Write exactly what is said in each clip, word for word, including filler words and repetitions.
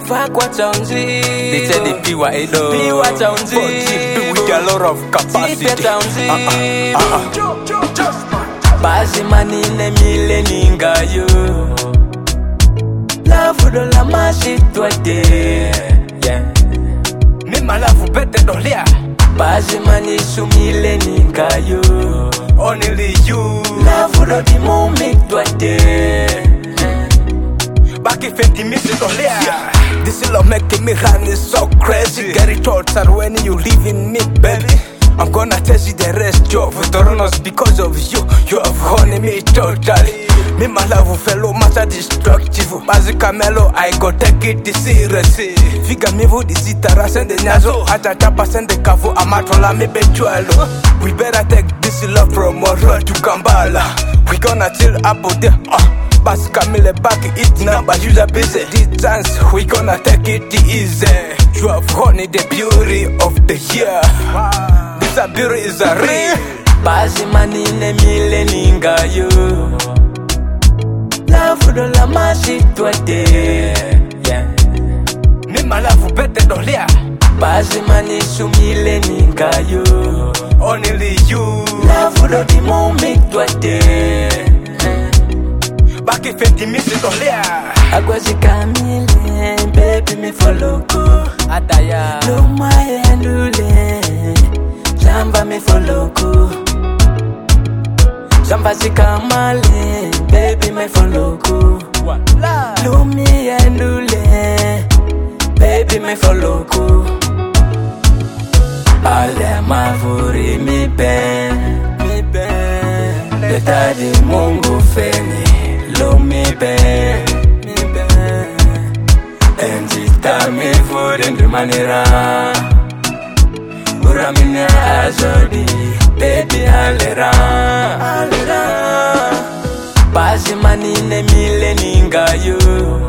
Fuck what on Z. They say the P Y Edo. P what on Z. With a lot of capacity. Uh uh, uh, uh. Bazi mani ne mile ninga yo. Love do la mashi twate. Yeah. Me my love better don't lia. Bazi mani sumile ninga yo. Only you. Love do di mumi twate. Back if it misses don't lia. This love making me run is so crazy. Get it total when you live in me, baby. I'm gonna tell you the rest, yo. For Toronto's because of you, you have honey me totally. Me my love fellow matter destructive. Bazika melo, I go take it serious. Figa me vu disitara sende nyazo. Acha chapa sende kafu amatola me bechuelo. We better take this love from Moro to Kambala. We gonna chill up there. Uh. Bas Camille back it number use a busy this chance we gonna take it easy. You have honey the beauty of the year. This a beauty is a real. Bazi mani ne mile ninga yo. Love do la mashi twate. Yeah. Me my love better don't lia. Bazi mani sumile ninga yo. Only you. Love do di mumi twate. Back if it misses don't lia. Agwazi kamile, baby me follow go. Ataya. No my andule, jamba me follow go. Jamba zikamale, baby me follow go. No me andule, baby me follow go. Ale mavuri mi ben, mi ben. Leta di Mungu feni. Lo me ben, me ben. Enjita me for in the manera. Uramine azodi, baby alera, alera. Bazi mani ne mile ninga yo.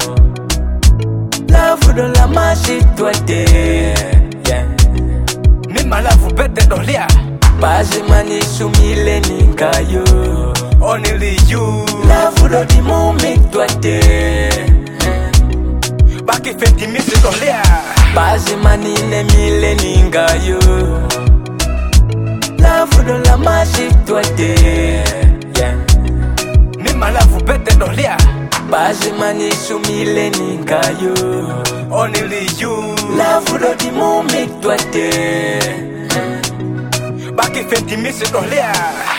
Love do la mashi twate. Yeah. Me my love better don't lia. Bazi mani sumile ninga yo. Only you. Love do di mumi twate. Back if it misses don't lia. Bazi mani ne mile ninga yo. Love do la mashi twate. Yeah. Me my love better don't lia. Bazi mani sumile ninga yo. Only you. Love do di mumi twate. Back if it misses don't lia.